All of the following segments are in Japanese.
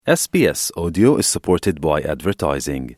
SBS Audio is supported by advertising.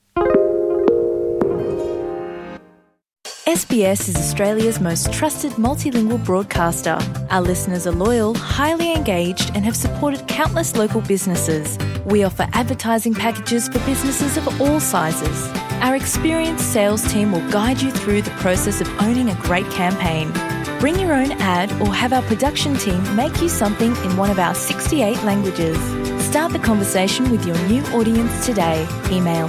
SBS is Australia's most trusted multilingual broadcaster. Our listeners are loyal, highly engaged, and have supported countless local businesses. We offer advertising packages for businesses of all sizes. Our experienced sales team will guide you through the process of owning a great campaign. Bring your own ad or have our production team make you something in one of our 68 languages. Start the conversation with your new audience today. Email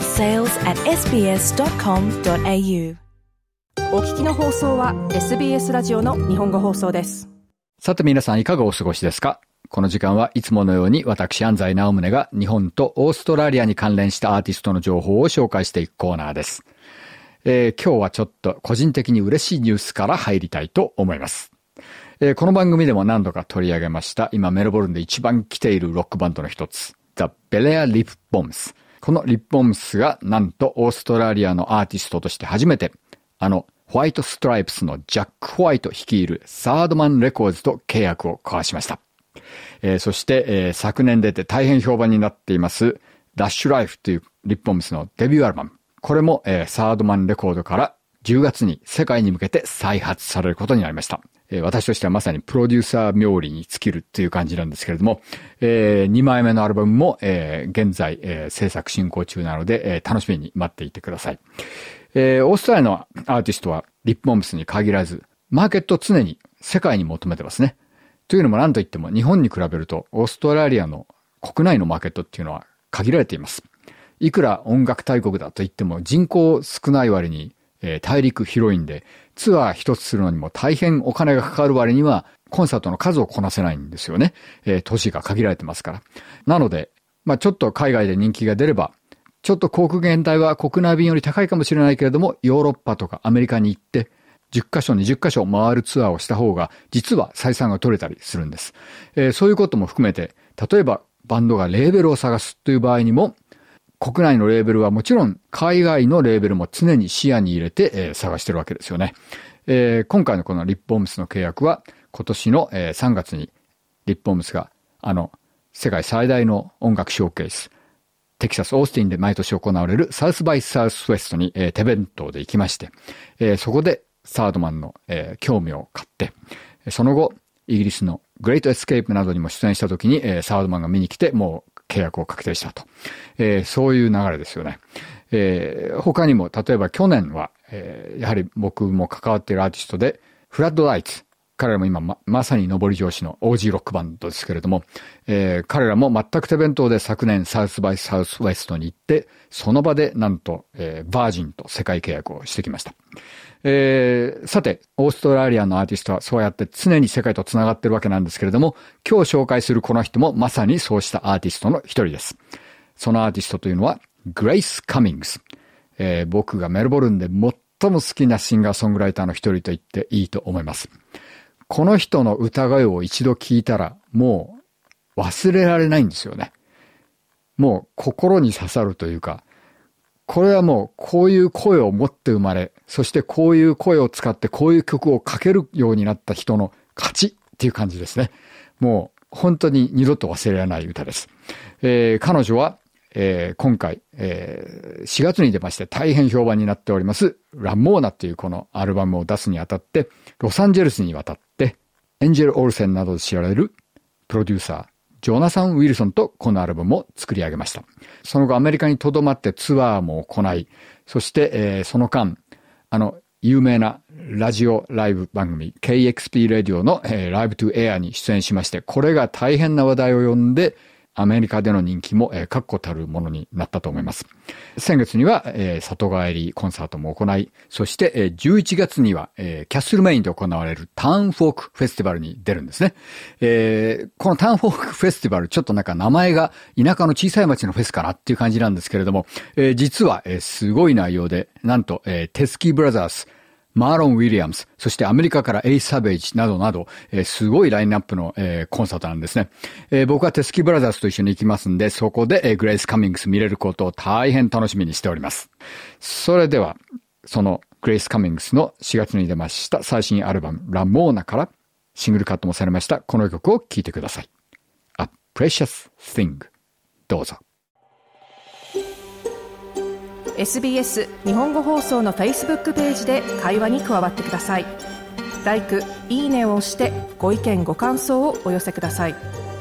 sales@sbs.com.au。 お聞きの放送は SBS ラジオの日本語放送です。 さて皆さんいかがお過ごしですか？この時間はいつものように私安西直宗が日本とオーストラリアに関連したアーティストの情報を紹介していくコーナーです。今日はちょっと個人的に嬉しいニュースから入りたいと思います。この番組でも何度か取り上げました今メルボルンで一番来ているロックバンドの一つ The Belair Lip Bombs。このリップボムスがなんとオーストラリアのアーティストとして初めてホワイトストライプスのジャック・ホワイト率いるサードマンレコーズと契約を交わしました。そして、昨年出て大変評判になっていますラッシュライフというリップボムスのデビューアルバム。これも、サードマンレコードから10月に世界に向けて再発されることになりました。私としてはまさにプロデューサー冥利に尽きるという感じなんですけれども、2枚目のアルバムも、現在、制作進行中なので、楽しみに待っていてください。オーストラリアのアーティストはリップボムスに限らず、マーケットを常に世界に求めてますね。というのも何と言っても日本に比べるとオーストラリアの国内のマーケットっていうのは限られています。いくら音楽大国だと言っても人口少ない割に、大陸広いんでツアー一つするのにも大変お金がかかる割にはコンサートの数をこなせないんですよね。都市が限られてますから。なので、ちょっと海外で人気が出ればちょっと航空券代は国内便より高いかもしれないけれども、ヨーロッパとかアメリカに行って、10カ所、20カ所回るツアーをした方が、実は採算が取れたりするんです。そういうことも含めて、例えばバンドがレーベルを探すという場合にも、国内のレーベルはもちろん、海外のレーベルも常に視野に入れて、探してるわけですよね。今回のこのリップボムスの契約は、今年の、3月に、リップボムスが、世界最大の音楽ショーケース、テキサス・オースティンで毎年行われるサウスバイ・サウスウェストに、手弁当で行きまして、そこでサードマンの、興味を買って、その後、イギリスのグレート・エスケープなどにも出演した時に、サードマンが見に来て、もう契約を確定したと。そういう流れですよね。他にも、例えば去年は、やはり僕も関わっているアーティストで、フラッドライツ。彼らも今 まさに上り調子の OG ロックバンドですけれども、彼らも全く手弁当で昨年サウスバイサウスウェストに行って、その場でなんと、バージンと世界契約をしてきました。さて、オーストラリアのアーティストはそうやって常に世界とつながってるわけなんですけれども、今日紹介するこの人もまさにそうしたアーティストの一人です。そのアーティストというのは、グレイス・カミングス。僕がメルボルンで最も好きなシンガーソングライターの一人と言っていいと思います。この人の歌声を一度聞いたらもう忘れられないんですよね。もう心に刺さるというか、これはもうこういう声を持って生まれ、そしてこういう声を使ってこういう曲を書けるようになった人の勝ちっていう感じですね。もう本当に二度と忘れられない歌です。彼女は、今回、4月に出まして大変評判になっておりますラモーナっていうこのアルバムを出すにあたってロサンゼルスに渡ってエンジェル・オルセンなどで知られるプロデューサージョナサン・ウィルソンとこのアルバムを作り上げました。その後アメリカに留まってツアーも行い、そして、その間有名なラジオライブ番組 KXP ラジオの、ライブトゥエアに出演しまして、これが大変な話題を呼んでアメリカでの人気も確固たるものになったと思います。先月には里帰りコンサートも行い、そして11月にはキャッスルメインで行われるタウンフォークフェスティバルに出るんですね。このタウンフォークフェスティバル、ちょっとなんか名前が田舎の小さい町のフェスかなっていう感じなんですけれども、実はすごい内容で、なんとテスキーブラザーズ、マーロン・ウィリアムス、そしてアメリカからエイ・サベージなどなど、すごいラインナップの、コンサートなんですね。僕はテスキーブラザーズと一緒に行きますんで、そこで、グレイス・カミングス見れることを大変楽しみにしております。それでは、そのグレイス・カミングスの4月に出ました最新アルバム、ラモーナからシングルカットもされましたこの曲を聴いてください。A Precious Thing。どうぞ。 SBS 日本語放送の Facebook ページで会話に加わってください。LIKE、いいねを押してご意見ご感想をお寄せください。